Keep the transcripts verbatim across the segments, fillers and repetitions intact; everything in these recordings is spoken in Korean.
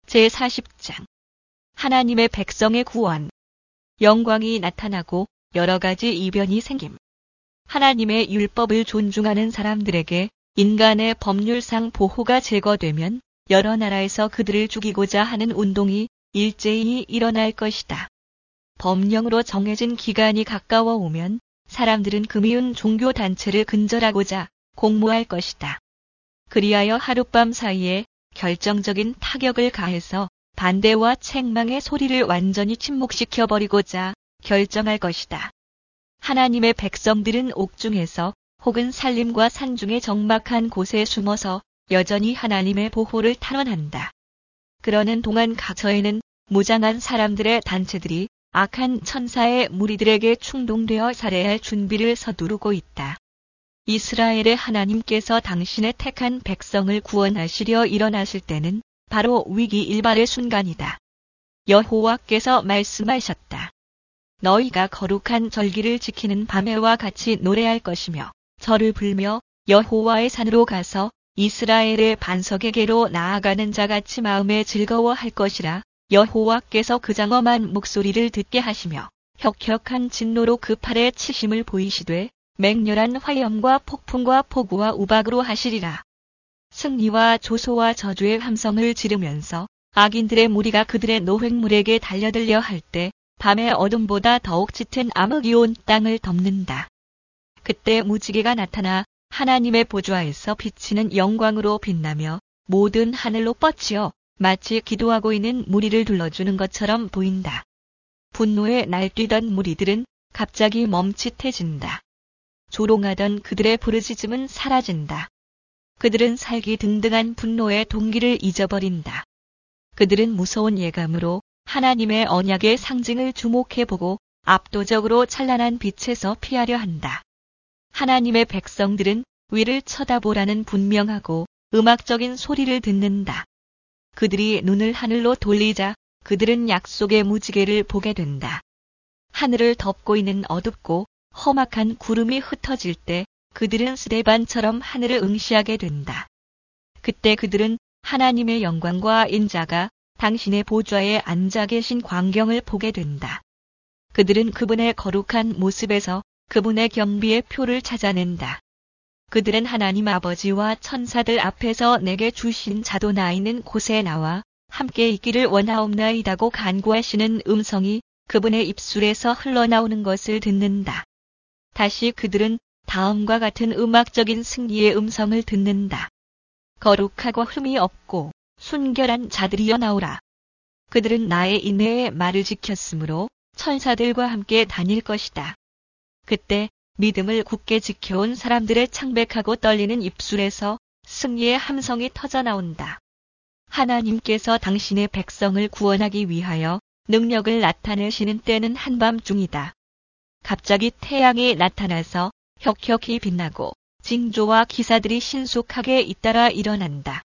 제사십 장 하나님의 백성의 구원. 영광이 나타나고 여러 가지 이변이 생김. 하나님의 율법을 존중하는 사람들에게 인간의 법률상 보호가 제거되면 여러 나라에서 그들을 죽이고자 하는 운동이 일제히 일어날 것이다. 법령으로 정해진 기간이 가까워 오면 사람들은 금이운 종교단체를 근절하고자 공모할 것이다. 그리하여 하룻밤 사이에 결정적인 타격을 가해서 반대와 책망의 소리를 완전히 침묵시켜버리고자 결정할 것이다. 하나님의 백성들은 옥중에서 혹은 산림과 산중의 적막한 곳에 숨어서 여전히 하나님의 보호를 탄원한다. 그러는 동안 각처에는 무장한 사람들의 단체들이 악한 천사의 무리들에게 충동되어 살해할 준비를 서두르고 있다. 이스라엘의 하나님께서 당신의 택한 백성을 구원하시려 일어나실 때는 바로 위기 일발의 순간이다. 여호와께서 말씀하셨다. 너희가 거룩한 절기를 지키는 밤에와 같이 노래할 것이며 절을 불며 여호와의 산으로 가서 이스라엘의 반석에게로 나아가는 자같이 마음에 즐거워할 것이라. 여호와께서 그 장엄한 목소리를 듣게 하시며 혁혁한 진노로 그 팔에 치심을 보이시되 맹렬한 화염과 폭풍과 폭우와 우박으로 하시리라. 승리와 조소와 저주의 함성을 지르면서 악인들의 무리가 그들의 노획물에게 달려들려 할 때 밤의 어둠보다 더욱 짙은 암흑이 온 땅을 덮는다. 그때 무지개가 나타나 하나님의 보좌에서 비치는 영광으로 빛나며 모든 하늘로 뻗치어 마치 기도하고 있는 무리를 둘러주는 것처럼 보인다. 분노에 날뛰던 무리들은 갑자기 멈칫해진다. 조롱하던 그들의 부르짖음은 사라진다. 그들은 살기 등등한 분노의 동기를 잊어버린다. 그들은 무서운 예감으로 하나님의 언약의 상징을 주목해보고 압도적으로 찬란한 빛에서 피하려 한다. 하나님의 백성들은 위를 쳐다보라는 분명하고 음악적인 소리를 듣는다. 그들이 눈을 하늘로 돌리자 그들은 약속의 무지개를 보게 된다. 하늘을 덮고 있는 어둡고 험악한 구름이 흩어질 때 그들은 스데반처럼 하늘을 응시하게 된다. 그때 그들은 하나님의 영광과 인자가 당신의 보좌에 앉아 계신 광경을 보게 된다. 그들은 그분의 거룩한 모습에서 그분의 경비의 표를 찾아낸다. 그들은 하나님 아버지와 천사들 앞에서 내게 주신 자도 나 있는 곳에 나와 함께 있기를 원하옵나이다고 간구하시는 음성이 그분의 입술에서 흘러나오는 것을 듣는다. 다시 그들은 다음과 같은 음악적인 승리의 음성을 듣는다. 거룩하고 흠이 없고 순결한 자들이여 나오라. 그들은 나의 인내의 말을 지켰으므로 천사들과 함께 다닐 것이다. 그때 믿음을 굳게 지켜온 사람들의 창백하고 떨리는 입술에서 승리의 함성이 터져나온다. 하나님께서 당신의 백성을 구원하기 위하여 능력을 나타내시는 때는 한밤중이다. 갑자기 태양이 나타나서 혁혁히 빛나고 징조와 기사들이 신속하게 잇따라 일어난다.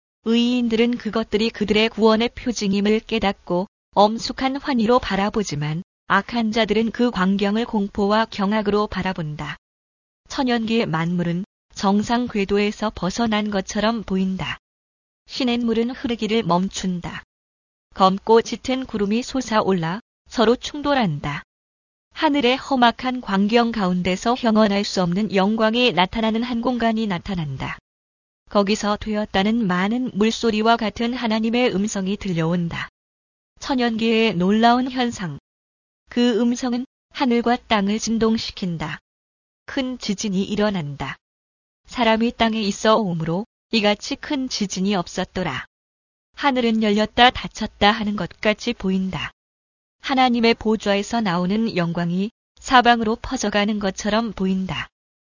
의인들은 그것들이 그들의 구원의 표징임을 깨닫고 엄숙한 환희로 바라보지만 악한 자들은 그 광경을 공포와 경악으로 바라본다. 천연기의 만물은 정상 궤도에서 벗어난 것처럼 보인다. 시냇물은 흐르기를 멈춘다. 검고 짙은 구름이 솟아올라 서로 충돌한다. 하늘의 험악한 광경 가운데서 형언할 수 없는 영광이 나타나는 한 공간이 나타난다. 거기서 되었다는 많은 물소리와 같은 하나님의 음성이 들려온다. 천연기의 놀라운 현상. 그 음성은 하늘과 땅을 진동시킨다. 큰 지진이 일어난다. 사람이 땅에 있어 오므로 이같이 큰 지진이 없었더라. 하늘은 열렸다 닫혔다 하는 것 같이 보인다. 하나님의 보좌에서 나오는 영광이 사방으로 퍼져가는 것처럼 보인다.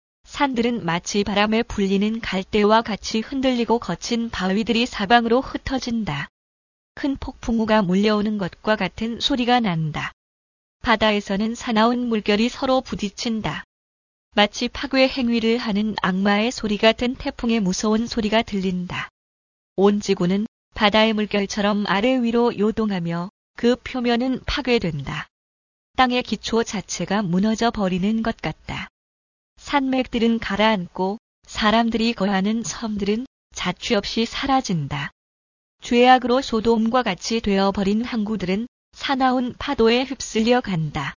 산들은 마치 바람에 불리는 갈대와 같이 흔들리고 거친 바위들이 사방으로 흩어진다. 큰 폭풍우가 몰려오는 것과 같은 소리가 난다. 바다에서는 사나운 물결이 서로 부딪힌다. 마치 파괴 행위를 하는 악마의 소리 같은 태풍의 무서운 소리가 들린다. 온 지구는 바다의 물결처럼 아래 위로 요동하며 그 표면은 파괴된다. 땅의 기초 자체가 무너져 버리는 것 같다. 산맥들은 가라앉고 사람들이 거하는 섬들은 자취 없이 사라진다. 죄악으로 소돔과 같이 되어버린 항구들은 사나운 파도에 휩쓸려 간다.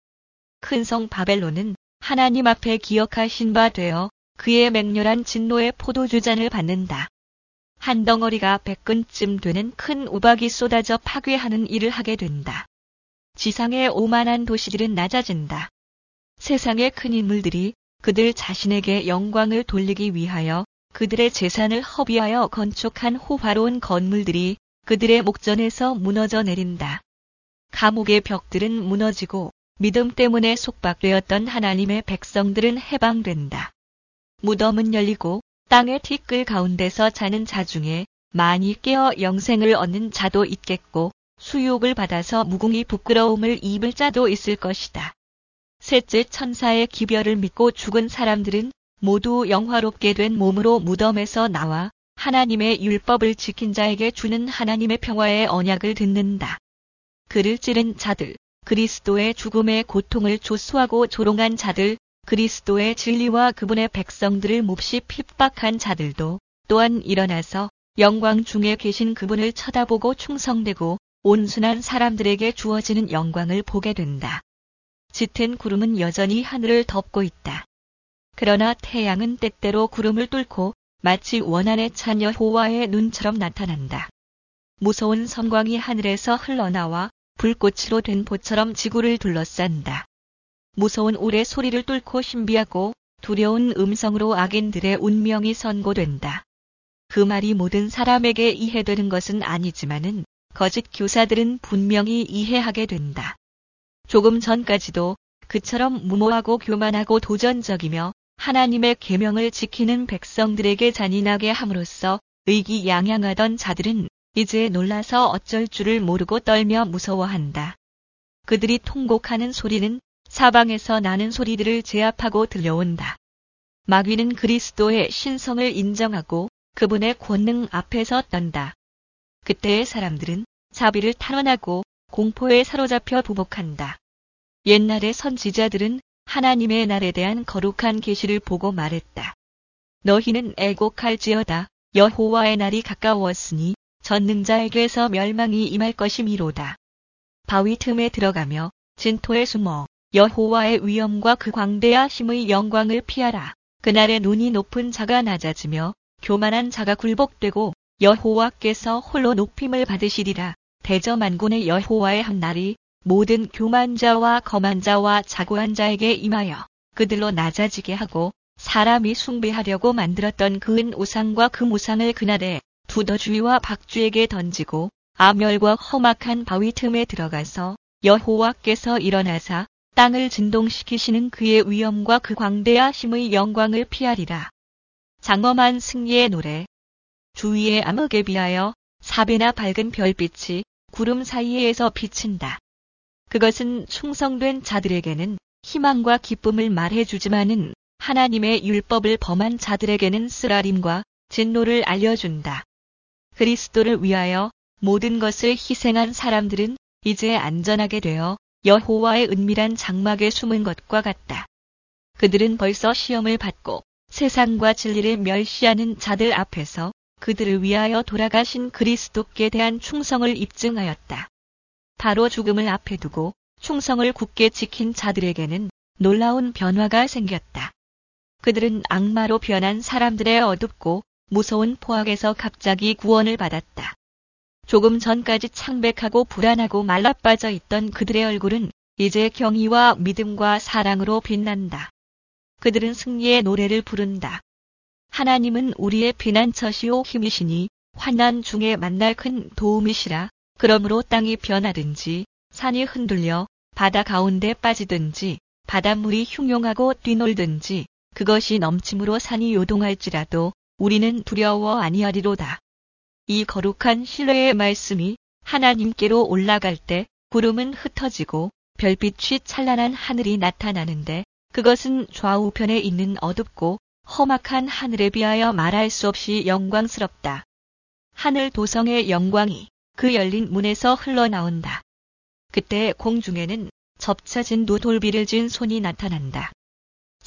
큰 성 바벨론은 하나님 앞에 기억하신 바 되어 그의 맹렬한 진노의 포도주잔을 받는다. 한 덩어리가 백근쯤 되는 큰 우박이 쏟아져 파괴하는 일을 하게 된다. 지상의 오만한 도시들은 낮아진다. 세상의 큰 인물들이 그들 자신에게 영광을 돌리기 위하여 그들의 재산을 허비하여 건축한 호화로운 건물들이 그들의 목전에서 무너져 내린다. 감옥의 벽들은 무너지고 믿음 때문에 속박되었던 하나님의 백성들은 해방된다. 무덤은 열리고 땅의 티끌 가운데서 자는 자 중에 많이 깨어 영생을 얻는 자도 있겠고 수욕을 받아서 무궁히 부끄러움을 입을 자도 있을 것이다. 셋째 천사의 기별을 믿고 죽은 사람들은 모두 영화롭게 된 몸으로 무덤에서 나와 하나님의 율법을 지킨 자에게 주는 하나님의 평화의 언약을 듣는다. 그를 찌른 자들, 그리스도의 죽음의 고통을 조소하고 조롱한 자들, 그리스도의 진리와 그분의 백성들을 몹시 핍박한 자들도 또한 일어나서 영광 중에 계신 그분을 쳐다보고 충성되고 온순한 사람들에게 주어지는 영광을 보게 된다. 짙은 구름은 여전히 하늘을 덮고 있다. 그러나 태양은 때때로 구름을 뚫고 마치 원한에 찬 여호와의 눈처럼 나타난다. 무서운 선광이 하늘에서 흘러나와 불꽃으로 된 보처럼 지구를 둘러싼다. 무서운 울의 소리를 뚫고 신비하고 두려운 음성으로 악인들의 운명이 선고된다. 그 말이 모든 사람에게 이해되는 것은 아니지만은 거짓 교사들은 분명히 이해하게 된다. 조금 전까지도 그처럼 무모하고 교만하고 도전적이며 하나님의 계명을 지키는 백성들에게 잔인하게 함으로써 의기양양하던 자들은 이제 놀라서 어쩔 줄을 모르고 떨며 무서워한다. 그들이 통곡하는 소리는 사방에서 나는 소리들을 제압하고 들려온다. 마귀는 그리스도의 신성을 인정하고 그분의 권능 앞에서 떤다. 그때의 사람들은 자비를 탈환하고 공포에 사로잡혀 부복한다. 옛날의 선지자들은 하나님의 날에 대한 거룩한 계시를 보고 말했다. 너희는 애곡할지어다. 여호와의 날이 가까웠으니 전능자에게서 멸망이 임할 것이미로다. 바위 틈에 들어가며 진토에 숨어 여호와의 위엄과 그 광대하심의 영광을 피하라. 그날에 눈이 높은 자가 낮아지며 교만한 자가 굴복되고 여호와께서 홀로 높임을 받으시리라. 대저만군의 여호와의 한 날이 모든 교만 자와 거만 자와 자고한 자에게 임하여 그들로 낮아지게 하고 사람이 숭배하려고 만들었던 그은 우상과 그 무상을 그날에 두더주위와 박쥐에게 던지고 아멸과 험악한 바위 틈에 들어가서 여호와께서 일어나사 땅을 진동시키시는 그의 위엄과 그 광대하심의 영광을 피하리라. 장엄한 승리의 노래. 주위의 암흑에 비하여 사배나 밝은 별빛이 구름 사이에서 비친다. 그것은 충성된 자들에게는 희망과 기쁨을 말해주지만은 하나님의 율법을 범한 자들에게는 쓰라림과 진노를 알려준다. 그리스도를 위하여 모든 것을 희생한 사람들은 이제 안전하게 되어 여호와의 은밀한 장막에 숨은 것과 같다. 그들은 벌써 시험을 받고 세상과 진리를 멸시하는 자들 앞에서 그들을 위하여 돌아가신 그리스도께 대한 충성을 입증하였다. 바로 죽음을 앞에 두고 충성을 굳게 지킨 자들에게는 놀라운 변화가 생겼다. 그들은 악마로 변한 사람들의 어둡고 무서운 포악에서 갑자기 구원을 받았다. 조금 전까지 창백하고 불안하고 말라빠져 있던 그들의 얼굴은 이제 경의와 믿음과 사랑으로 빛난다. 그들은 승리의 노래를 부른다. 하나님은 우리의 피난처시오 힘이시니 환난 중에 만날 큰 도움이시라. 그러므로 땅이 변하든지 산이 흔들려 바다 가운데 빠지든지 바닷물이 흉용하고 뛰놀든지 그것이 넘침으로 산이 요동할지라도 우리는 두려워 아니하리로다. 이 거룩한 신뢰의 말씀이 하나님께로 올라갈 때 구름은 흩어지고 별빛이 찬란한 하늘이 나타나는데 그것은 좌우편에 있는 어둡고 험악한 하늘에 비하여 말할 수 없이 영광스럽다. 하늘 도성의 영광이 그 열린 문에서 흘러나온다. 그때 공중에는 접차진 두 돌비를 진 손이 나타난다.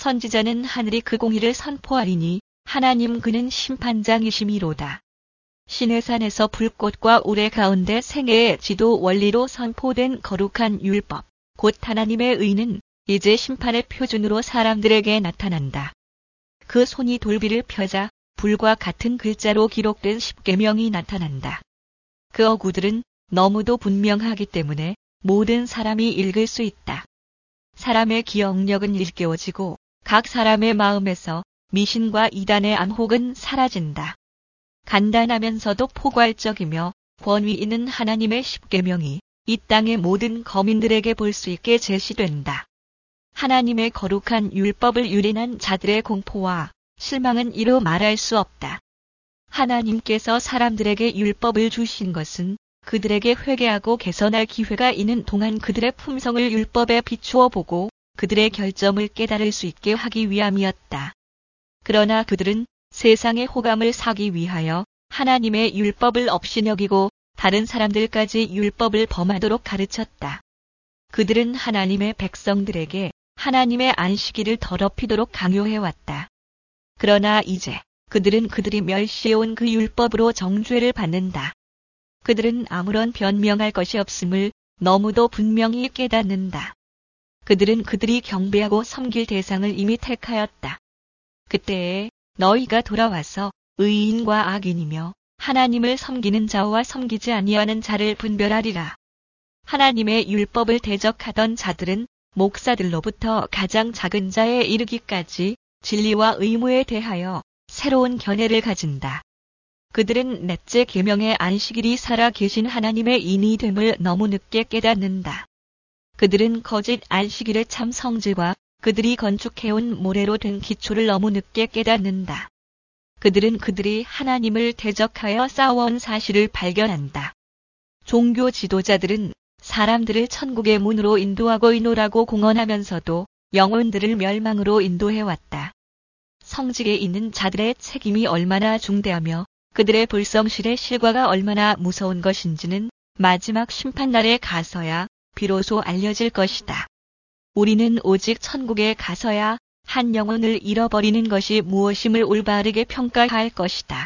선지자는 하늘이 그 공의를 선포하리니 하나님 그는 심판장이시미로다. 시내산에서 불꽃과 우레 가운데 생애의 지도 원리로 선포된 거룩한 율법, 곧 하나님의 의는 이제 심판의 표준으로 사람들에게 나타난다. 그 손이 돌비를 펴자 불과 같은 글자로 기록된 십계명이 나타난다. 그 어구들은 너무도 분명하기 때문에 모든 사람이 읽을 수 있다. 사람의 기억력은 일깨워지고 각 사람의 마음에서 미신과 이단의 암혹은 사라진다. 간단하면서도 포괄적이며 권위 있는 하나님의 십계명이 이 땅의 모든 거민들에게 볼 수 있게 제시된다. 하나님의 거룩한 율법을 유린한 자들의 공포와 실망은 이루 말할 수 없다. 하나님께서 사람들에게 율법을 주신 것은 그들에게 회개하고 개선할 기회가 있는 동안 그들의 품성을 율법에 비추어 보고 그들의 결점을 깨달을 수 있게 하기 위함이었다. 그러나 그들은 세상의 호감을 사기 위하여 하나님의 율법을 업신여기고 다른 사람들까지 율법을 범하도록 가르쳤다. 그들은 하나님의 백성들에게 하나님의 안식일을 더럽히도록 강요해왔다. 그러나 이제 그들은 그들이 멸시해온 그 율법으로 정죄를 받는다. 그들은 아무런 변명할 것이 없음을 너무도 분명히 깨닫는다. 그들은 그들이 경배하고 섬길 대상을 이미 택하였다. 그때에 너희가 돌아와서 의인과 악인이며 하나님을 섬기는 자와 섬기지 아니하는 자를 분별하리라. 하나님의 율법을 대적하던 자들은 목사들로부터 가장 작은 자에 이르기까지 진리와 의무에 대하여 새로운 견해를 가진다. 그들은 넷째 계명의 안식일이 살아 계신 하나님의 인이 됨을 너무 늦게 깨닫는다. 그들은 거짓 안식일의 참 성질과 그들이 건축해온 모래로 된 기초를 너무 늦게 깨닫는다. 그들은 그들이 하나님을 대적하여 싸워온 사실을 발견한다. 종교 지도자들은 사람들을 천국의 문으로 인도하고 인도라고 공언하면서도 영혼들을 멸망으로 인도해왔다. 성직에 있는 자들의 책임이 얼마나 중대하며 그들의 불성실의 실과가 얼마나 무서운 것인지는 마지막 심판날에 가서야 비로소 알려질 것이다. 우리는 오직 천국에 가서야 한 영혼을 잃어버리는 것이 무엇임을 올바르게 평가할 것이다.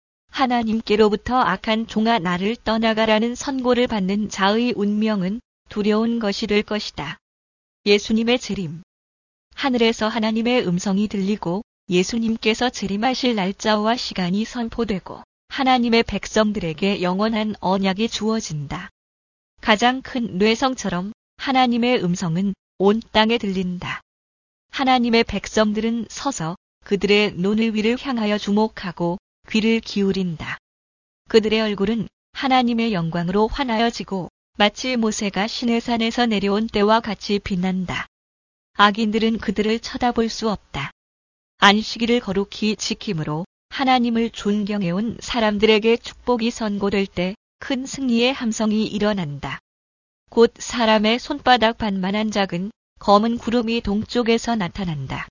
하나님께로부터 악한 종아 나를 떠나가라는 선고를 받는 자의 운명은 두려운 것이 될 것이다. 예수님의 재림. 하늘에서 하나님의 음성이 들리고 예수님께서 재림하실 날짜와 시간이 선포되고 하나님의 백성들에게 영원한 언약이 주어진다. 가장 큰 뇌성처럼 하나님의 음성은 온 땅에 들린다. 하나님의 백성들은 서서 그들의 눈을 위를 향하여 주목하고 귀를 기울인다. 그들의 얼굴은 하나님의 영광으로 환하여지고 마치 모세가 시내산에서 내려온 때와 같이 빛난다. 악인들은 그들을 쳐다볼 수 없다. 안식일을 거룩히 지킴으로 하나님을 존경해온 사람들에게 축복이 선고될 때 큰 승리의 함성이 일어난다. 곧 사람의 손바닥 반만한 작은 검은 구름이 동쪽에서 나타난다.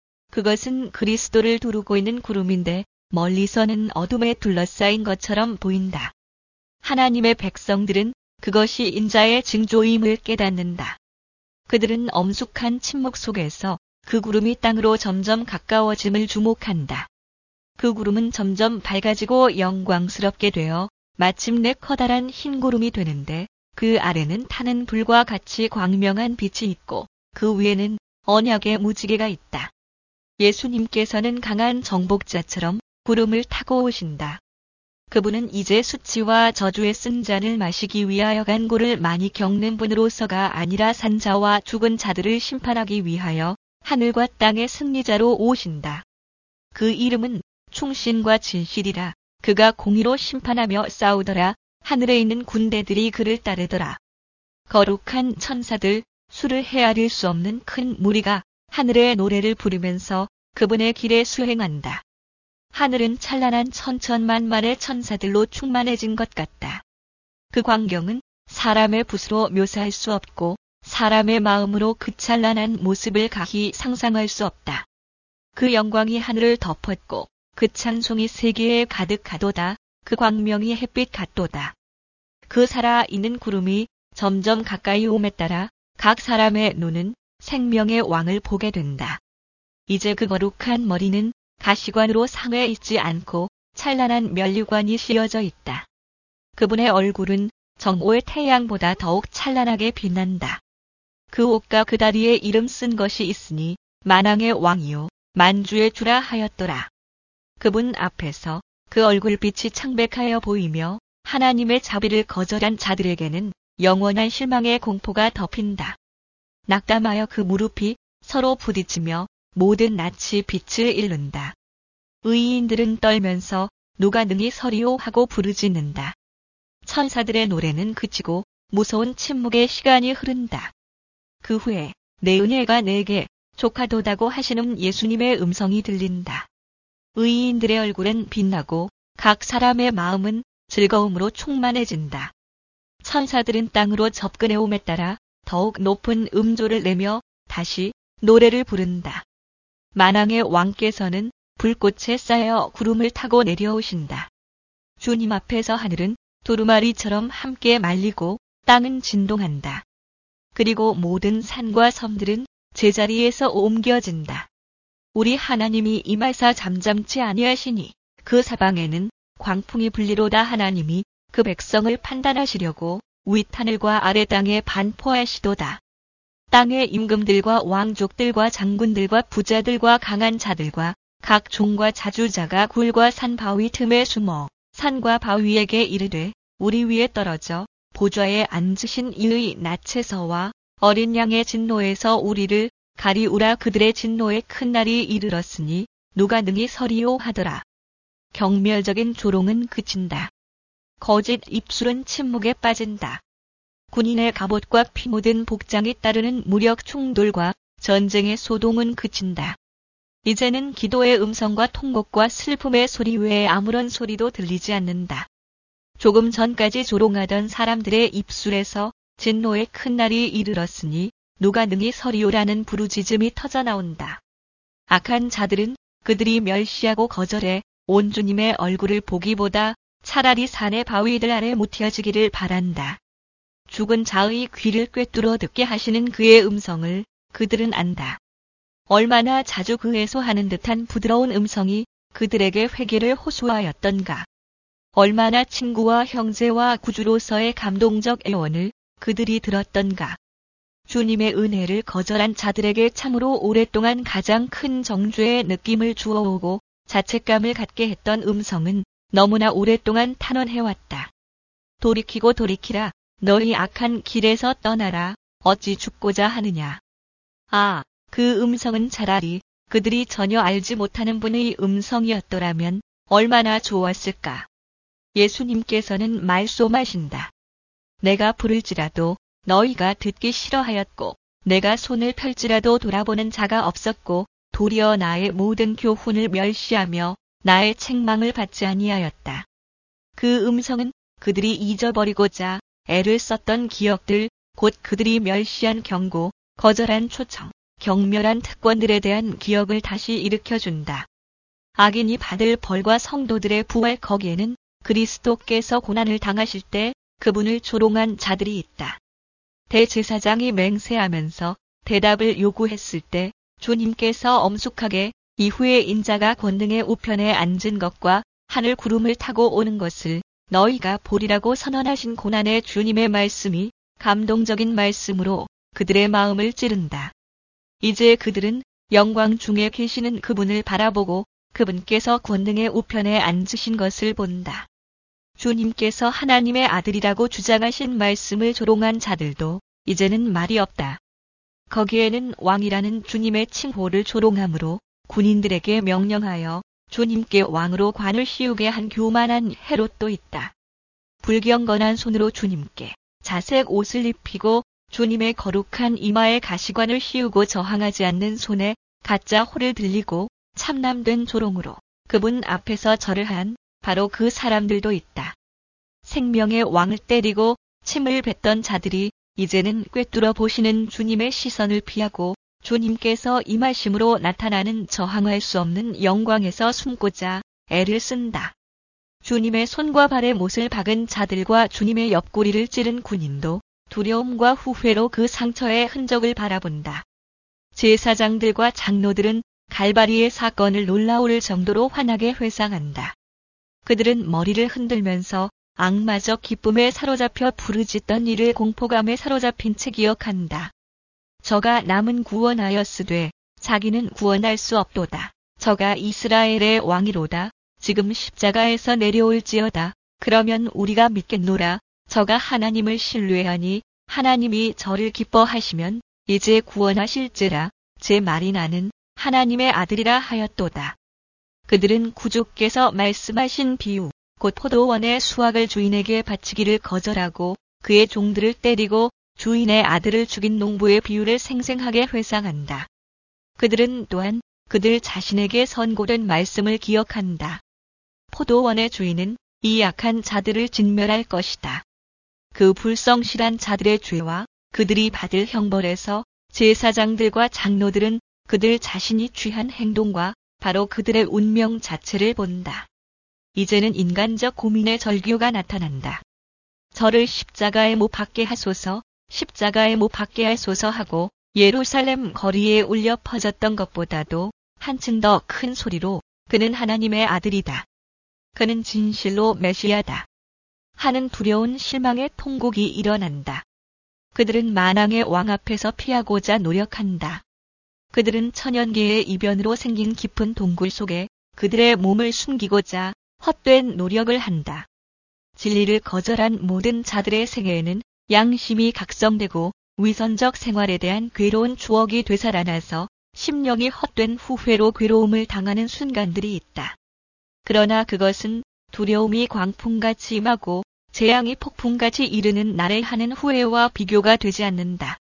그것은 그리스도를 두르고 있는 구름인데 멀리서는 어둠에 둘러싸인 것처럼 보인다. 하나님의 백성들은 그것이 인자의 징조임을 깨닫는다. 그들은 엄숙한 침묵 속에서 그 구름이 땅으로 점점 가까워짐을 주목한다. 그 구름은 점점 밝아지고 영광스럽게 되어 마침내 커다란 흰 구름이 되는데 그 아래는 타는 불과 같이 광명한 빛이 있고 그 위에는 언약의 무지개가 있다. 예수님께서는 강한 정복자처럼 구름을 타고 오신다. 그분은 이제 수치와 저주의 쓴 잔을 마시기 위하여 간고를 많이 겪는 분으로서가 아니라 산자와 죽은 자들을 심판하기 위하여 하늘과 땅의 승리자로 오신다. 그 이름은 충신과 진실이라. 그가 공의로 심판하며 싸우더라. 하늘에 있는 군대들이 그를 따르더라. 거룩한 천사들, 수를 헤아릴 수 없는 큰 무리가 하늘의 노래를 부르면서 그분의 길에 수행한다. 하늘은 찬란한 천천만만의 천사들로 충만해진 것 같다. 그 광경은 사람의 붓으로 묘사할 수 없고 사람의 마음으로 그 찬란한 모습을 가히 상상할 수 없다. 그 영광이 하늘을 덮었고 그 찬송이 세계에 가득하도다. 그 광명이 햇빛 같도다. 그 살아있는 구름이 점점 가까이 옴에 따라 각 사람의 눈은 생명의 왕을 보게 된다. 이제 그 거룩한 머리는 가시관으로 상해 있지 않고 찬란한 면류관이 씌어져 있다. 그분의 얼굴은 정오의 태양보다 더욱 찬란하게 빛난다. 그 옷과 그 다리에 이름 쓴 것이 있으니 만왕의 왕이요 만주의 주라 하였더라. 그분 앞에서 그 얼굴빛이 창백하여 보이며 하나님의 자비를 거절한 자들에게는 영원한 실망의 공포가 덮인다. 낙담하여 그 무릎이 서로 부딪히며 모든 낯이 빛을 잃는다. 의인들은 떨면서 누가 능히 서리오 하고 부르짖는다. 천사들의 노래는 그치고 무서운 침묵의 시간이 흐른다. 그 후에 내 은혜가 내게 족하도다고 하시는 예수님의 음성이 들린다. 의인들의 얼굴은 빛나고 각 사람의 마음은 즐거움으로 충만해진다. 천사들은 땅으로 접근해 옴에 따라 더욱 높은 음조를 내며 다시 노래를 부른다. 만왕의 왕께서는 불꽃에 쌓여 구름을 타고 내려오신다. 주님 앞에서 하늘은 두루마리처럼 함께 말리고 땅은 진동한다. 그리고 모든 산과 섬들은 제자리에서 옮겨진다. 우리 하나님이 임하사 잠잠치 아니하시니 그 사방에는 광풍이 불리로다. 하나님이 그 백성을 판단하시려고 윗하늘과 아래 땅에 반포하시도다. 땅의 임금들과 왕족들과 장군들과 부자들과 강한 자들과 각 종과 자주자가 굴과 산 바위 틈에 숨어 산과 바위에게 이르되 우리 위에 떨어져 보좌에 앉으신 이의 낯에서와 어린 양의 진노에서 우리를 가리우라. 그들의 진노의 큰 날이 이르렀으니 누가 능히 서리오 하더라. 경멸적인 조롱은 그친다. 거짓 입술은 침묵에 빠진다. 군인의 갑옷과 피 묻은 복장이 따르는 무력 충돌과 전쟁의 소동은 그친다. 이제는 기도의 음성과 통곡과 슬픔의 소리 외에 아무런 소리도 들리지 않는다. 조금 전까지 조롱하던 사람들의 입술에서 진노의 큰 날이 이르렀으니 누가 능히 서리오라는 부르짖음이 터져나온다. 악한 자들은 그들이 멸시하고 거절해 온 주님의 얼굴을 보기보다 차라리 산의 바위들 아래 묻혀지기를 바란다. 죽은 자의 귀를 꿰뚫어 듣게 하시는 그의 음성을 그들은 안다. 얼마나 자주 그에서 하는 듯한 부드러운 음성이 그들에게 회개를 호소하였던가. 얼마나 친구와 형제와 구주로서의 감동적 애원을 그들이 들었던가. 주님의 은혜를 거절한 자들에게 참으로 오랫동안 가장 큰 정죄의 느낌을 주어오고 자책감을 갖게 했던 음성은 너무나 오랫동안 탄원해왔다. 돌이키고 돌이키라. 너희 악한 길에서 떠나라. 어찌 죽고자 하느냐. 아, 그 음성은 차라리 그들이 전혀 알지 못하는 분의 음성이었더라면 얼마나 좋았을까. 예수님께서는 말씀하신다. 내가 부를지라도 너희가 듣기 싫어하였고 내가 손을 펼지라도 돌아보는 자가 없었고 도리어 나의 모든 교훈을 멸시하며 나의 책망을 받지 아니하였다. 그 음성은 그들이 잊어버리고자 애를 썼던 기억들, 곧 그들이 멸시한 경고, 거절한 초청, 경멸한 특권들에 대한 기억을 다시 일으켜준다. 악인이 받을 벌과 성도들의 부활, 거기에는 그리스도께서 고난을 당하실 때 그분을 조롱한 자들이 있다. 대제사장이 맹세하면서 대답을 요구했을 때 주님께서 엄숙하게 이후에 인자가 권능의 우편에 앉은 것과 하늘 구름을 타고 오는 것을 너희가 보리라고 선언하신 고난의 주님의 말씀이 감동적인 말씀으로 그들의 마음을 찌른다. 이제 그들은 영광 중에 계시는 그분을 바라보고 그분께서 권능의 우편에 앉으신 것을 본다. 주님께서 하나님의 아들이라고 주장하신 말씀을 조롱한 자들도 이제는 말이 없다. 거기에는 왕이라는 주님의 칭호를 조롱함으로 군인들에게 명령하여 주님께 왕으로 관을 씌우게 한 교만한 헤롯도 있다. 불경건한 손으로 주님께 자색 옷을 입히고 주님의 거룩한 이마에 가시관을 씌우고 저항하지 않는 손에 가짜 호를 들리고 참남된 조롱으로 그분 앞에서 절을 한 바로 그 사람들도 있다. 생명의 왕을 때리고 침을 뱉던 자들이 이제는 꿰뚫어 보시는 주님의 시선을 피하고 주님께서 임하심으로 나타나는 저항할 수 없는 영광에서 숨고자 애를 쓴다. 주님의 손과 발에 못을 박은 자들과 주님의 옆구리를 찌른 군인도 두려움과 후회로 그 상처의 흔적을 바라본다. 제사장들과 장로들은 갈바리의 사건을 놀라울 정도로 환하게 회상한다. 그들은 머리를 흔들면서 악마적 기쁨에 사로잡혀 부르짖던 이를 공포감에 사로잡힌 채 기억한다. 저가 남은 구원하였으되 자기는 구원할 수 없도다. 저가 이스라엘의 왕이로다. 지금 십자가에서 내려올지어다. 그러면 우리가 믿겠노라. 저가 하나님을 신뢰하니 하나님이 저를 기뻐하시면 이제 구원하실지라. 제 말이 나는 하나님의 아들이라 하였도다. 그들은 구주께서 말씀하신 비유, 곧 포도원의 수확을 주인에게 바치기를 거절하고 그의 종들을 때리고 주인의 아들을 죽인 농부의 비유를 생생하게 회상한다. 그들은 또한 그들 자신에게 선고된 말씀을 기억한다. 포도원의 주인은 이 악한 자들을 진멸할 것이다. 그 불성실한 자들의 죄와 그들이 받을 형벌에서 제사장들과 장로들은 그들 자신이 취한 행동과 바로 그들의 운명 자체를 본다. 이제는 인간적 고민의 절규가 나타난다. 저를 십자가에 못 박게 하소서, 십자가에 못 박게 하소서 하고 예루살렘 거리에 울려 퍼졌던 것보다도 한층 더 큰 소리로 그는 하나님의 아들이다. 그는 진실로 메시아다. 하는 두려운 실망의 통곡이 일어난다. 그들은 만왕의 왕 앞에서 피하고자 노력한다. 그들은 천연계의 이변으로 생긴 깊은 동굴 속에 그들의 몸을 숨기고자 헛된 노력을 한다. 진리를 거절한 모든 자들의 생애에는 양심이 각성되고 위선적 생활에 대한 괴로운 추억이 되살아나서 심령이 헛된 후회로 괴로움을 당하는 순간들이 있다. 그러나 그것은 두려움이 광풍같이 임하고 재앙이 폭풍같이 이르는 날에 하는 후회와 비교가 되지 않는다.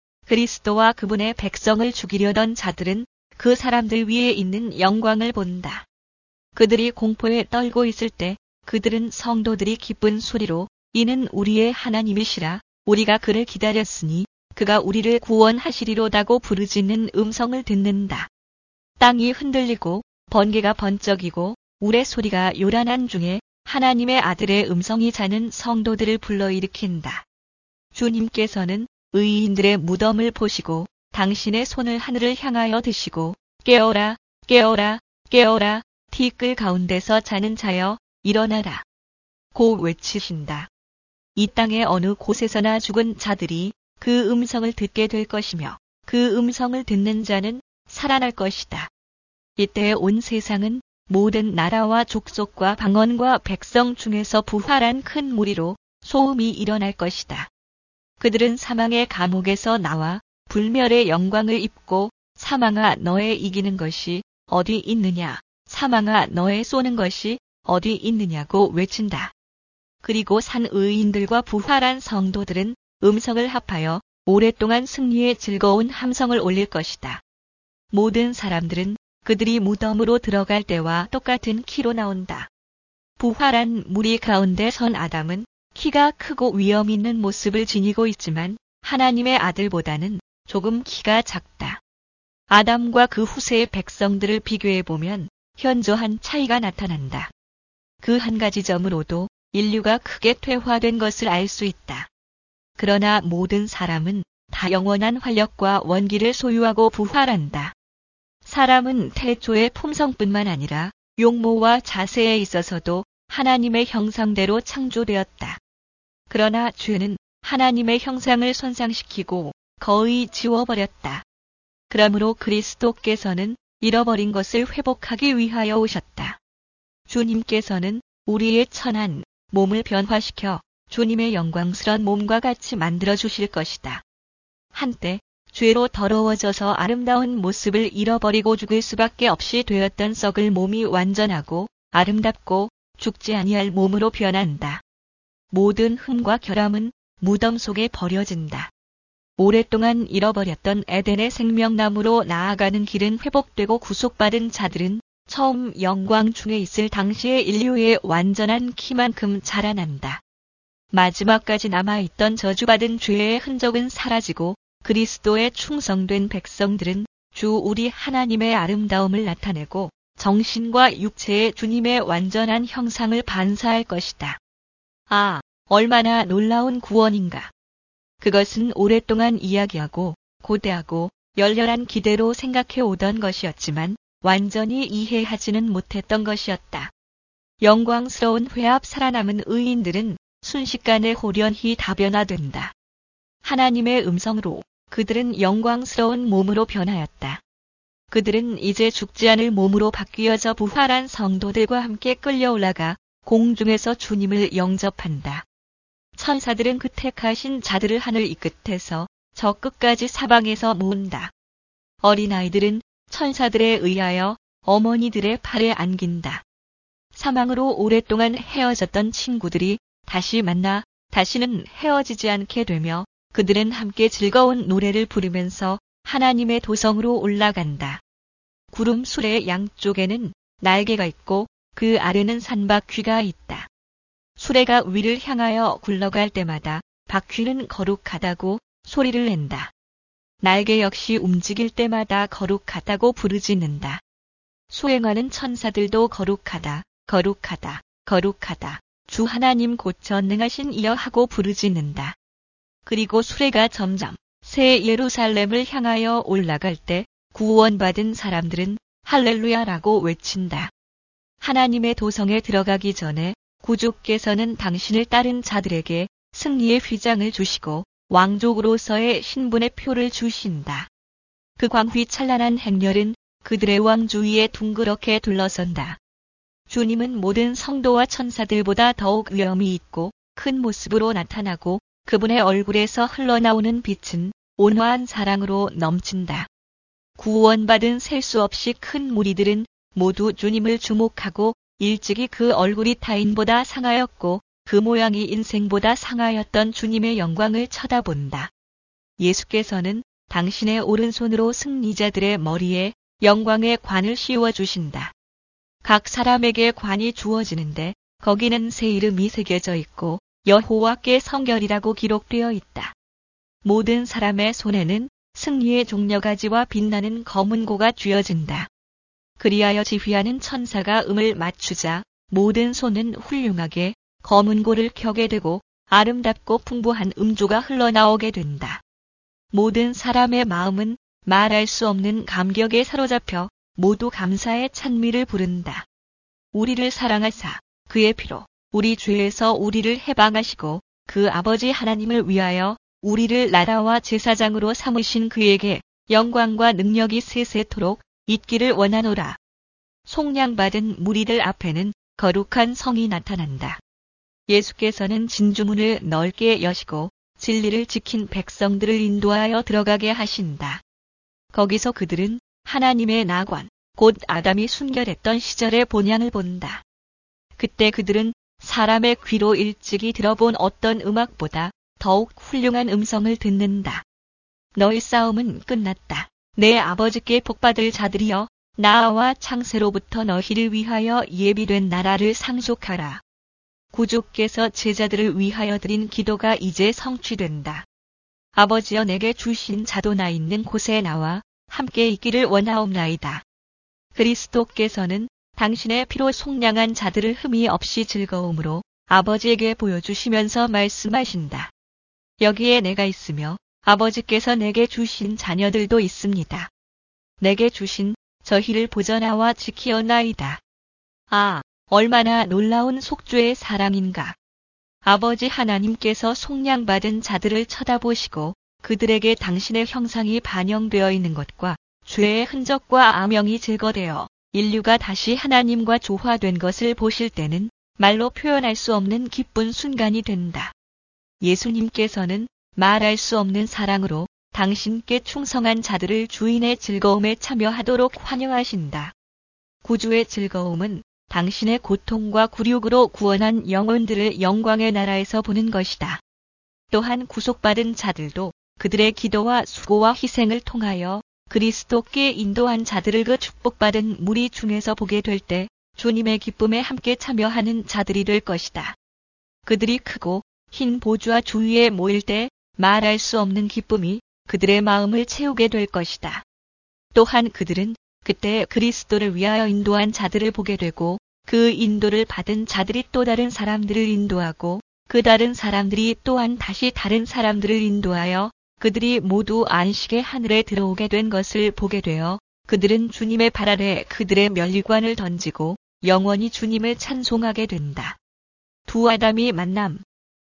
그리스도와 그분의 백성을 죽이려던 자들은 그 사람들 위에 있는 영광을 본다. 그들이 공포에 떨고 있을 때 그들은 성도들이 기쁜 소리로 이는 우리의 하나님이시라 우리가 그를 기다렸으니 그가 우리를 구원하시리로다고 부르짖는 음성을 듣는다. 땅이 흔들리고 번개가 번쩍이고 우레 소리가 요란한 중에 하나님의 아들의 음성이 자는 성도들을 불러일으킨다. 주님께서는 의인들의 무덤을 보시고 당신의 손을 하늘을 향하여 드시고 깨어라, 깨어라, 깨어라, 티끌 가운데서 자는 자여 일어나라. 고 외치신다. 이 땅의 어느 곳에서나 죽은 자들이 그 음성을 듣게 될 것이며 그 음성을 듣는 자는 살아날 것이다. 이때 온 세상은 모든 나라와 족속과 방언과 백성 중에서 부활한 큰 무리로 소음이 일어날 것이다. 그들은 사망의 감옥에서 나와 불멸의 영광을 입고 사망아 너의 이기는 것이 어디 있느냐, 사망아 너의 쏘는 것이 어디 있느냐고 외친다. 그리고 산 의인들과 부활한 성도들은 음성을 합하여 오랫동안 승리의 즐거운 함성을 올릴 것이다. 모든 사람들은 그들이 무덤으로 들어갈 때와 똑같은 키로 나온다. 부활한 무리 가운데 선 아담은 키가 크고 위험 있는 모습을 지니고 있지만 하나님의 아들보다는 조금 키가 작다. 아담과 그 후세의 백성들을 비교해보면 현저한 차이가 나타난다. 그 한 가지 점으로도 인류가 크게 퇴화된 것을 알 수 있다. 그러나 모든 사람은 다 영원한 활력과 원기를 소유하고 부활한다. 사람은 태초의 품성뿐만 아니라 용모와 자세에 있어서도 하나님의 형상대로 창조되었다. 그러나 죄는 하나님의 형상을 손상시키고 거의 지워버렸다. 그러므로 그리스도께서는 잃어버린 것을 회복하기 위하여 오셨다. 주님께서는 우리의 천한 몸을 변화시켜 주님의 영광스러운 몸과 같이 만들어 주실 것이다. 한때 죄로 더러워져서 아름다운 모습을 잃어버리고 죽을 수밖에 없이 되었던 썩을 몸이 완전하고 아름답고 죽지 아니할 몸으로 변한다. 모든 흠과 결함은 무덤 속에 버려진다. 오랫동안 잃어버렸던 에덴의 생명나무로 나아가는 길은 회복되고 구속받은 자들은 처음 영광 중에 있을 당시의 인류의 완전한 키만큼 자라난다. 마지막까지 남아있던 저주받은 죄의 흔적은 사라지고 그리스도에 충성된 백성들은 주 우리 하나님의 아름다움을 나타내고 정신과 육체의 주님의 완전한 형상을 반사할 것이다. 아, 얼마나 놀라운 구원인가. 그것은 오랫동안 이야기하고 고대하고 열렬한 기대로 생각해 오던 것이었지만 완전히 이해하지는 못했던 것이었다. 영광스러운 회합 살아남은 의인들은 순식간에 홀연히 다변화된다. 하나님의 음성으로 그들은 영광스러운 몸으로 변하였다. 그들은 이제 죽지 않을 몸으로 바뀌어져 부활한 성도들과 함께 끌려 올라가 공중에서 주님을 영접한다. 천사들은 그 택하신 자들을 하늘 이 끝에서 저 끝까지 사방에서 모은다. 어린아이들은 천사들에 의하여 어머니들의 팔에 안긴다. 사망으로 오랫동안 헤어졌던 친구들이 다시 만나 다시는 헤어지지 않게 되며 그들은 함께 즐거운 노래를 부르면서 하나님의 도성으로 올라간다. 구름 수레의 양쪽에는 날개가 있고 그 아래는 산바퀴가 있다. 수레가 위를 향하여 굴러갈 때마다 바퀴는 거룩하다고 소리를 낸다. 날개 역시 움직일 때마다 거룩하다고 부르짖는다. 수행하는 천사들도 거룩하다, 거룩하다, 거룩하다. 주 하나님 곧 전능하신 이여 하고 부르짖는다. 그리고 수레가 점점 새 예루살렘을 향하여 올라갈 때 구원받은 사람들은 할렐루야라고 외친다. 하나님의 도성에 들어가기 전에 구주께서는 당신을 따른 자들에게 승리의 휘장을 주시고 왕족으로서의 신분의 표를 주신다. 그 광휘찬란한 행렬은 그들의 왕 주위에 둥그렇게 둘러선다. 주님은 모든 성도와 천사들보다 더욱 위엄이 있고 큰 모습으로 나타나고 그분의 얼굴에서 흘러나오는 빛은 온화한 사랑으로 넘친다. 구원받은 셀 수 없이 큰 무리들은 모두 주님을 주목하고 일찍이 그 얼굴이 타인보다 상하였고 그 모양이 인생보다 상하였던 주님의 영광을 쳐다본다. 예수께서는 당신의 오른손으로 승리자들의 머리에 영광의 관을 씌워주신다. 각 사람에게 관이 주어지는데 거기는 새 이름이 새겨져 있고 여호와께 성결이라고 기록되어 있다. 모든 사람의 손에는 승리의 종려가지와 빛나는 검은 고가 쥐어진다. 그리하여 지휘하는 천사가 음을 맞추자 모든 손은 훌륭하게 검은 고를 켜게 되고 아름답고 풍부한 음조가 흘러나오게 된다. 모든 사람의 마음은 말할 수 없는 감격에 사로잡혀 모두 감사의 찬미를 부른다. 우리를 사랑하사 그의 피로 우리 죄에서 우리를 해방하시고 그 아버지 하나님을 위하여 우리를 나라와 제사장으로 삼으신 그에게 영광과 능력이 세세토록 있기를 원하노라. 속량받은 무리들 앞에는 거룩한 성이 나타난다. 예수께서는 진주문을 넓게 여시고 진리를 지킨 백성들을 인도하여 들어가게 하신다. 거기서 그들은 하나님의 나관, 곧 아담이 순결했던 시절의 본향을 본다. 그때 그들은 사람의 귀로 일찍이 들어본 어떤 음악보다 더욱 훌륭한 음성을 듣는다. 너희 싸움은 끝났다. 내 아버지께 복받을 자들이여 나와 창세로부터 너희를 위하여 예비된 나라를 상속하라. 구주께서 제자들을 위하여 드린 기도가 이제 성취된다. 아버지여 내게 주신 자도 나 있는 곳에 나와 함께 있기를 원하옵나이다. 그리스도께서는 당신의 피로 속량한 자들을 흠이 없이 즐거움으로 아버지에게 보여주시면서 말씀하신다. 여기에 내가 있으며 아버지께서 내게 주신 자녀들도 있습니다. 내게 주신 저희를 보전하와 지키어나이다. 아, 얼마나 놀라운 속죄의 사랑인가. 아버지 하나님께서 속량받은 자들을 쳐다보시고 그들에게 당신의 형상이 반영되어 있는 것과 죄의 흔적과 암영이 제거되어 인류가 다시 하나님과 조화된 것을 보실 때는 말로 표현할 수 없는 기쁜 순간이 된다. 예수님께서는 말할 수 없는 사랑으로 당신께 충성한 자들을 주인의 즐거움에 참여하도록 환영하신다. 구주의 즐거움은 당신의 고통과 굴욕으로 구원한 영혼들을 영광의 나라에서 보는 것이다. 또한 구속받은 자들도 그들의 기도와 수고와 희생을 통하여 그리스도께 인도한 자들을 그 축복받은 무리 중에서 보게 될 때 주님의 기쁨에 함께 참여하는 자들이 될 것이다. 그들이 크고 흰 보좌 주위에 모일 때 말할 수 없는 기쁨이 그들의 마음을 채우게 될 것이다. 또한 그들은 그때 그리스도를 위하여 인도한 자들을 보게 되고 그 인도를 받은 자들이 또 다른 사람들을 인도하고 그 다른 사람들이 또한 다시 다른 사람들을 인도하여 그들이 모두 안식의 하늘에 들어오게 된 것을 보게 되어 그들은 주님의 발 아래 그들의 면류관을 던지고 영원히 주님을 찬송하게 된다. 두 아담이 만남.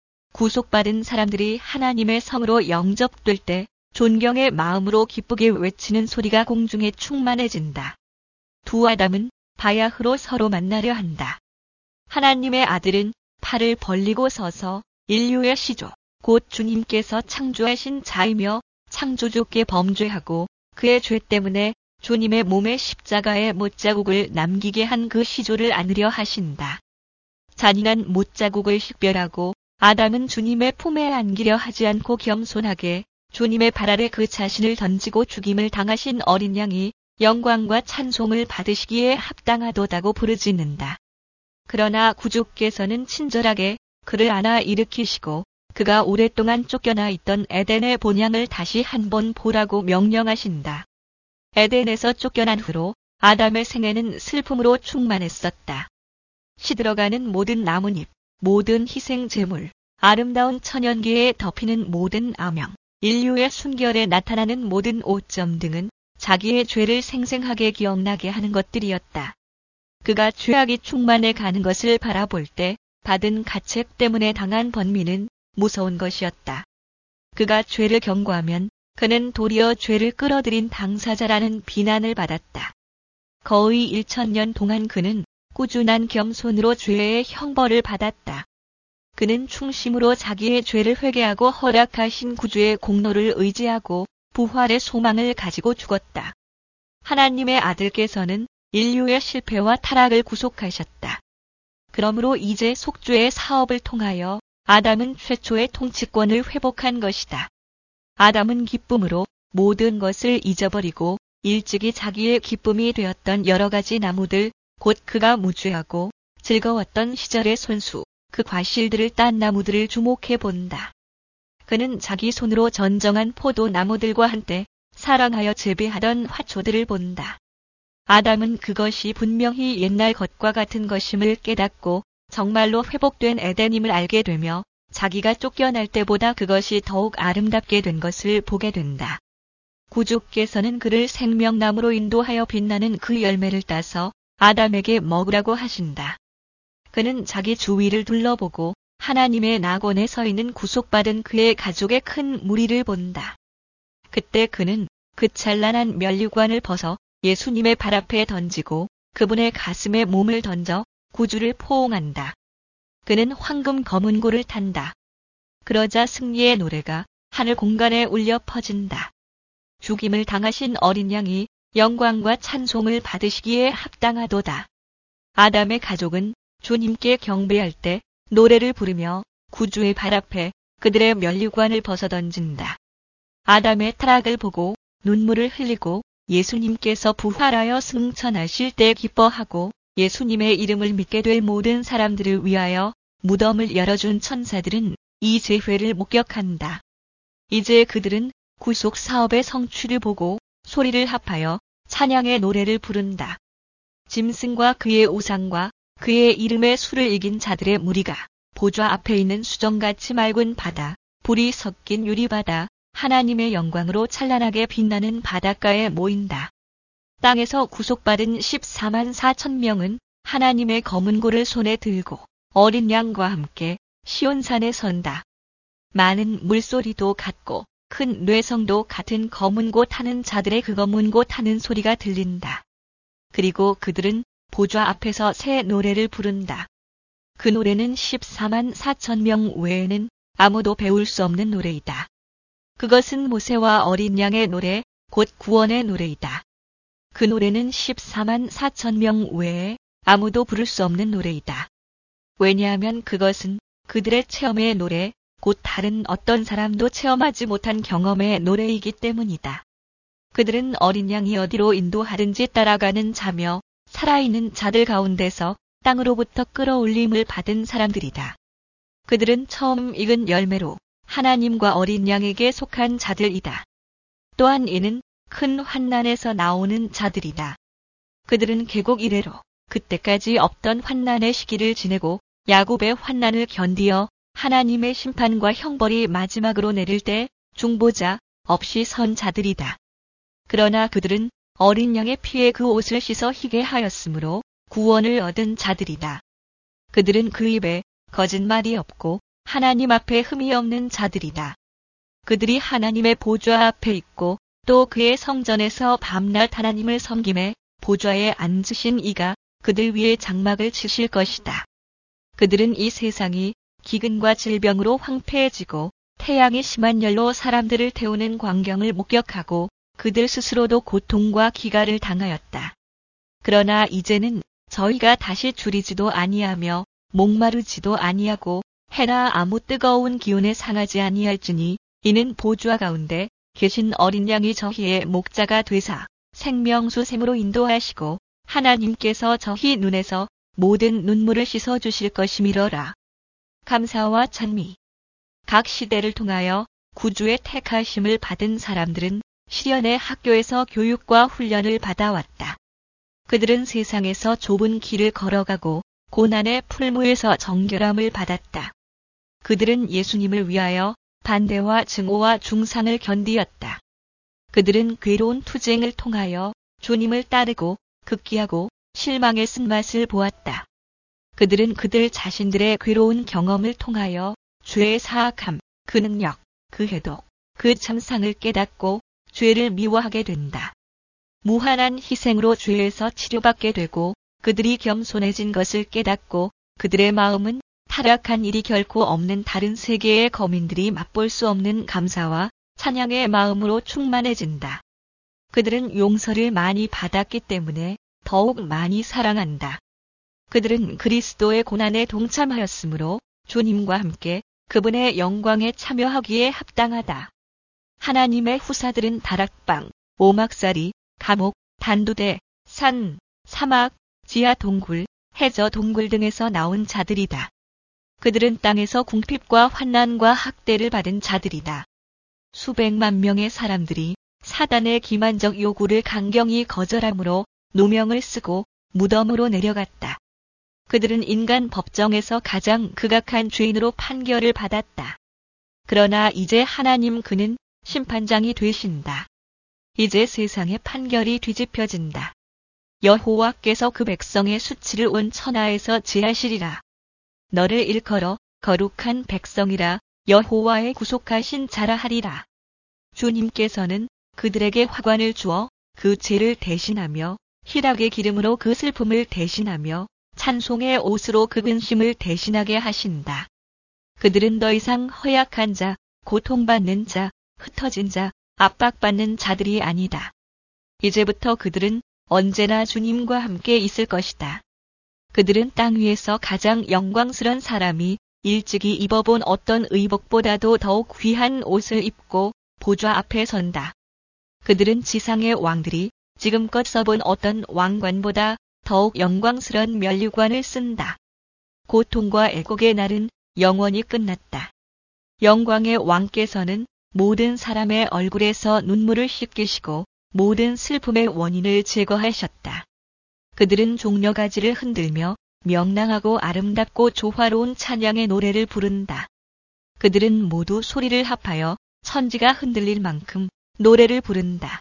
구속받은 사람들이 하나님의 성으로 영접될 때 존경의 마음으로 기쁘게 외치는 소리가 공중에 충만해진다. 두 아담은 바야흐로 서로 만나려 한다. 하나님의 아들은 팔을 벌리고 서서 인류의 시조, 곧 주님께서 창조하신 자이며 창조주께 범죄하고 그의 죄 때문에 주님의 몸에 십자가의 못자국을 남기게 한 그 시조를 안으려 하신다. 잔인한 못자국을 식별하고 아담은 주님의 품에 안기려 하지 않고 겸손하게 주님의 발 아래 그 자신을 던지고 죽임을 당하신 어린 양이 영광과 찬송을 받으시기에 합당하도다고 부르짖는다. 그러나 구주께서는 친절하게 그를 안아 일으키시고 그가 오랫동안 쫓겨나 있던 에덴의 본향을 다시 한번 보라고 명령하신다. 에덴에서 쫓겨난 후로 아담의 생애는 슬픔으로 충만했었다. 시들어가는 모든 나뭇잎, 모든 희생 제물, 아름다운 천연기에 덮이는 모든 암영, 인류의 순결에 나타나는 모든 오점 등은 자기의 죄를 생생하게 기억나게 하는 것들이었다. 그가 죄악이 충만해 가는 것을 바라볼 때 받은 가책 때문에 당한 번민은 무서운 것이었다. 그가 죄를 경고하면 그는 도리어 죄를 끌어들인 당사자라는 비난을 받았다. 거의 일천 년 동안 그는 꾸준한 겸손으로 죄의 형벌을 받았다. 그는 충심으로 자기의 죄를 회개하고 허락하신 구주의 공로를 의지하고 부활의 소망을 가지고 죽었다. 하나님의 아들께서는 인류의 실패와 타락을 구속하셨다. 그러므로 이제 속죄의 사업을 통하여 아담은 최초의 통치권을 회복한 것이다. 아담은 기쁨으로 모든 것을 잊어버리고 일찍이 자기의 기쁨이 되었던 여러 가지 나무들, 곧 그가 무죄하고 즐거웠던 시절의 손수, 그 과실들을 딴 나무들을 주목해 본다. 그는 자기 손으로 전정한 포도나무들과 한때 사랑하여 재배하던 화초들을 본다. 아담은 그것이 분명히 옛날 것과 같은 것임을 깨닫고 정말로 회복된 에덴임을 알게 되며 자기가 쫓겨날 때보다 그것이 더욱 아름답게 된 것을 보게 된다. 구주께서는 그를 생명나무로 인도하여 빛나는 그 열매를 따서 아담에게 먹으라고 하신다. 그는 자기 주위를 둘러보고 하나님의 낙원에 서 있는 구속받은 그의 가족의 큰 무리를 본다. 그때 그는 그 찬란한 면류관을 벗어 예수님의 발 앞에 던지고 그분의 가슴에 몸을 던져 구주를 포옹한다. 그는 황금 검은고를 탄다. 그러자 승리의 노래가 하늘 공간에 울려 퍼진다. 죽임을 당하신 어린 양이 영광과 찬송을 받으시기에 합당하도다. 아담의 가족은 주님께 경배할 때 노래를 부르며 구주의 발 앞에 그들의 면류관을 벗어던진다. 아담의 타락을 보고 눈물을 흘리고 예수님께서 부활하여 승천하실 때 기뻐하고 예수님의 이름을 믿게 될 모든 사람들을 위하여 무덤을 열어준 천사들은 이 재회를 목격한다. 이제 그들은 구속 사업의 성취를 보고 소리를 합하여 찬양의 노래를 부른다. 짐승과 그의 우상과 그의 이름의 수를 이긴 자들의 무리가 보좌 앞에 있는 수정같이 맑은 바다, 불이 섞인 유리바다, 하나님의 영광으로 찬란하게 빛나는 바닷가에 모인다. 땅에서 구속받은 십사만 사천 명은 하나님의 검은고를 손에 들고 어린 양과 함께 시온산에 선다. 많은 물소리도 같고 큰 뇌성도 같은 검은고 타는 자들의 그 검은고 타는 소리가 들린다. 그리고 그들은 보좌 앞에서 새 노래를 부른다. 그 노래는 십사만 사천 명 외에는 아무도 배울 수 없는 노래이다. 그것은 모세와 어린 양의 노래, 곧 구원의 노래이다. 그 노래는 십사만 사천 명 외에 아무도 부를 수 없는 노래이다. 왜냐하면 그것은 그들의 체험의 노래, 곧 다른 어떤 사람도 체험하지 못한 경험의 노래이기 때문이다. 그들은 어린 양이 어디로 인도하든지 따라가는 자며 살아있는 자들 가운데서 땅으로부터 끌어올림을 받은 사람들이다. 그들은 처음 익은 열매로 하나님과 어린 양에게 속한 자들이다. 또한 이는 큰 환난에서 나오는 자들이다. 그들은 계곡 이래로 그때까지 없던 환난의 시기를 지내고 야곱의 환난을 견디어 하나님의 심판과 형벌이 마지막으로 내릴 때 중보자 없이 선 자들이다. 그러나 그들은 어린 양의 피에 그 옷을 씻어 희게 하였으므로 구원을 얻은 자들이다. 그들은 그 입에 거짓말이 없고 하나님 앞에 흠이 없는 자들이다. 그들이 하나님의 보좌 앞에 있고 또 그의 성전에서 밤낮 하나님을 섬김에 보좌에 앉으신 이가 그들 위에 장막을 치실 것이다. 그들은 이 세상이 기근과 질병으로 황폐해지고 태양이 심한 열로 사람들을 태우는 광경을 목격하고 그들 스스로도 고통과 기가를 당하였다. 그러나 이제는 저희가 다시 줄이지도 아니하며 목마르지도 아니하고 해나 아무 뜨거운 기운에 상하지 아니할지니 이는 보좌 가운데 계신 어린 양이 저희의 목자가 되사 생명수 샘으로 인도하시고 하나님께서 저희 눈에서 모든 눈물을 씻어 주실 것이미러라. 감사와 찬미. 각 시대를 통하여 구주의 택하심을 받은 사람들은 시련의 학교에서 교육과 훈련을 받아왔다. 그들은 세상에서 좁은 길을 걸어가고 고난의 풀무에서 정결함을 받았다. 그들은 예수님을 위하여 반대와 증오와 중상을 견디었다. 그들은 괴로운 투쟁을 통하여 주님을 따르고 극기하고 실망의 쓴맛을 보았다. 그들은 그들 자신들의 괴로운 경험을 통하여 죄의 사악함, 그 능력, 그 해독, 그 참상을 깨닫고 죄를 미워하게 된다. 무한한 희생으로 죄에서 치료받게 되고 그들이 겸손해진 것을 깨닫고 그들의 마음은 타락한 일이 결코 없는 다른 세계의 거민들이 맛볼 수 없는 감사와 찬양의 마음으로 충만해진다. 그들은 용서를 많이 받았기 때문에 더욱 많이 사랑한다. 그들은 그리스도의 고난에 동참하였으므로 주님과 함께 그분의 영광에 참여하기에 합당하다. 하나님의 후사들은 다락방, 오막살이, 감옥, 단두대, 산, 사막, 지하 동굴, 해저 동굴 등에서 나온 자들이다. 그들은 땅에서 궁핍과 환난과 학대를 받은 자들이다. 수백만 명의 사람들이 사단의 기만적 요구를 강경히 거절함으로 누명을 쓰고 무덤으로 내려갔다. 그들은 인간 법정에서 가장 극악한 죄인으로 판결을 받았다. 그러나 이제 하나님 그는 심판장이 되신다. 이제 세상의 판결이 뒤집혀진다. 여호와께서 그 백성의 수치를 온 천하에서 제하시리라. 너를 일컬어 거룩한 백성이라 여호와의 구속하신 자라 하리라. 주님께서는 그들에게 화관을 주어 그 죄를 대신하며 희락의 기름으로 그 슬픔을 대신하며 찬송의 옷으로 그 근심을 대신하게 하신다. 그들은 더 이상 허약한 자, 고통받는 자, 흩어진 자, 압박받는 자들이 아니다. 이제부터 그들은 언제나 주님과 함께 있을 것이다. 그들은 땅 위에서 가장 영광스런 사람이 일찍이 입어본 어떤 의복보다도 더욱 귀한 옷을 입고 보좌 앞에 선다. 그들은 지상의 왕들이 지금껏 써본 어떤 왕관보다 더욱 영광스런 면류관을 쓴다. 고통과 애곡의 날은 영원히 끝났다. 영광의 왕께서는 모든 사람의 얼굴에서 눈물을 씻기시고 모든 슬픔의 원인을 제거하셨다. 그들은 종려가지를 흔들며 명랑하고 아름답고 조화로운 찬양의 노래를 부른다. 그들은 모두 소리를 합하여 천지가 흔들릴 만큼 노래를 부른다.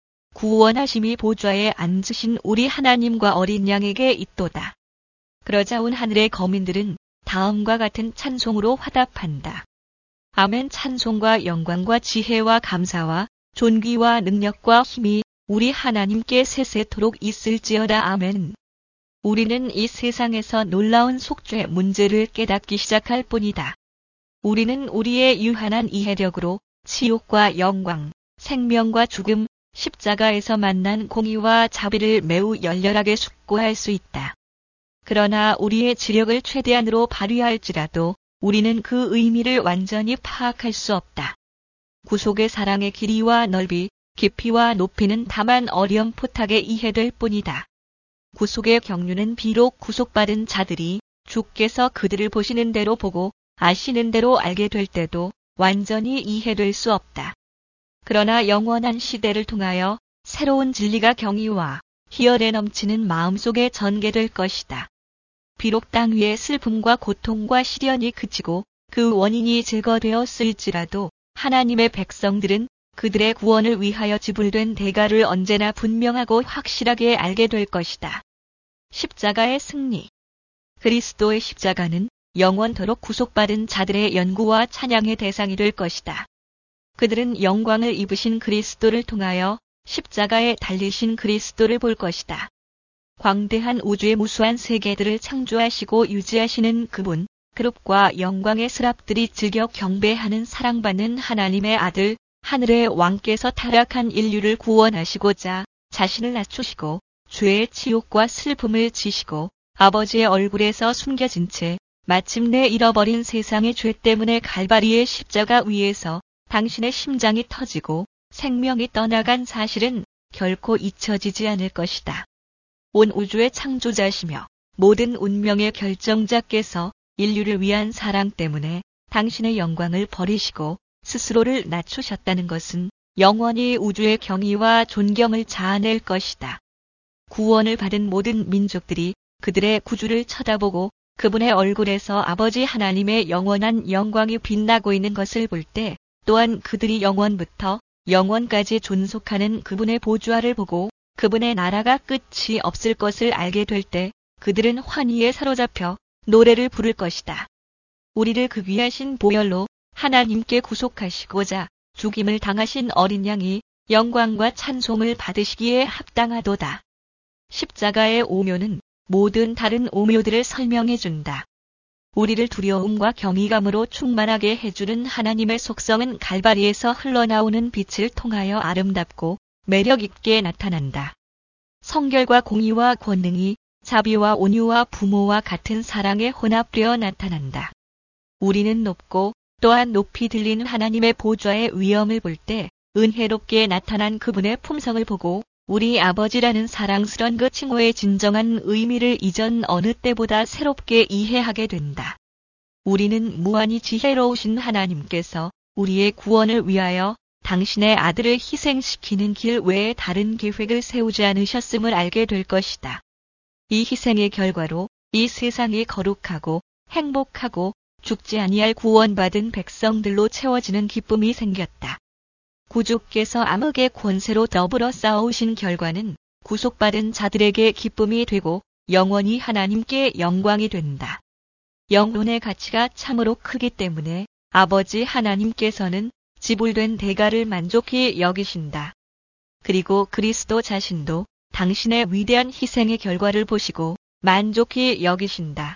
구원하심이 보좌에 앉으신 우리 하나님과 어린 양에게 있도다. 그러자 온 하늘의 거민들은 다음과 같은 찬송으로 화답한다. 아멘. 찬송과 영광과 지혜와 감사와 존귀와 능력과 힘이 우리 하나님께 세세토록 있을지어다. 아멘. 우리는 이 세상에서 놀라운 속죄 문제를 깨닫기 시작할 뿐이다. 우리는 우리의 유한한 이해력으로 치욕과 영광, 생명과 죽음, 십자가에서 만난 공의와 자비를 매우 열렬하게 숙고할 수 있다. 그러나 우리의 지력을 최대한으로 발휘할지라도 우리는 그 의미를 완전히 파악할 수 없다. 구속의 사랑의 길이와 넓이, 깊이와 높이는 다만 어렴풋하게 이해될 뿐이다. 구속의 경륜은 비록 구속받은 자들이 주께서 그들을 보시는 대로 보고 아시는 대로 알게 될 때도 완전히 이해될 수 없다. 그러나 영원한 시대를 통하여 새로운 진리가 경이와 희열에 넘치는 마음속에 전개될 것이다. 비록 땅 위의 슬픔과 고통과 시련이 그치고 그 원인이 제거되었을지라도 하나님의 백성들은 그들의 구원을 위하여 지불된 대가를 언제나 분명하고 확실하게 알게 될 것이다. 십자가의 승리. 그리스도의 십자가는 영원토록 구속받은 자들의 연구와 찬양의 대상이 될 것이다. 그들은 영광을 입으신 그리스도를 통하여 십자가에 달리신 그리스도를 볼 것이다. 광대한 우주의 무수한 세계들을 창조하시고 유지하시는 그분, 그룹과 영광의 스랍들이 즐겨 경배하는 사랑받는 하나님의 아들, 하늘의 왕께서 타락한 인류를 구원하시고자 자신을 낮추시고 죄의 치욕과 슬픔을 지시고 아버지의 얼굴에서 숨겨진 채 마침내 잃어버린 세상의 죄 때문에 갈바리의 십자가 위에서 당신의 심장이 터지고 생명이 떠나간 사실은 결코 잊혀지지 않을 것이다. 온 우주의 창조자시며 모든 운명의 결정자께서 인류를 위한 사랑 때문에 당신의 영광을 버리시고 스스로를 낮추셨다는 것은 영원히 우주의 경의와 존경을 자아낼 것이다. 구원을 받은 모든 민족들이 그들의 구주를 쳐다보고 그분의 얼굴에서 아버지 하나님의 영원한 영광이 빛나고 있는 것을 볼 때 또한 그들이 영원부터 영원까지 존속하는 그분의 보좌를 보고 그분의 나라가 끝이 없을 것을 알게 될 때 그들은 환희에 사로잡혀 노래를 부를 것이다. 우리를 그 귀하신 보혈로 하나님께 구속하시고자 죽임을 당하신 어린 양이 영광과 찬송을 받으시기에 합당하도다. 십자가의 오묘는 모든 다른 오묘들을 설명해 준다. 우리를 두려움과 경이감으로 충만하게 해주는 하나님의 속성은 갈바리에서 흘러나오는 빛을 통하여 아름답고 매력 있게 나타난다. 성결과 공의와 권능이 자비와 온유와 부모와 같은 사랑에 혼합되어 나타난다. 우리는 높고 또한 높이 들린 하나님의 보좌의 위엄을 볼 때 은혜롭게 나타난 그분의 품성을 보고 우리 아버지라는 사랑스런 그 칭호의 진정한 의미를 이전 어느 때보다 새롭게 이해하게 된다. 우리는 무한히 지혜로우신 하나님께서 우리의 구원을 위하여 당신의 아들을 희생시키는 길 외에 다른 계획을 세우지 않으셨음을 알게 될 것이다. 이 희생의 결과로 이 세상이 거룩하고 행복하고 죽지 아니할 구원받은 백성들로 채워지는 기쁨이 생겼다. 구주께서 암흑의 권세로 더불어 싸우신 결과는 구속받은 자들에게 기쁨이 되고 영원히 하나님께 영광이 된다. 영혼의 가치가 참으로 크기 때문에 아버지 하나님께서는 지불된 대가를 만족히 여기신다. 그리고 그리스도 자신도 당신의 위대한 희생의 결과를 보시고 만족히 여기신다.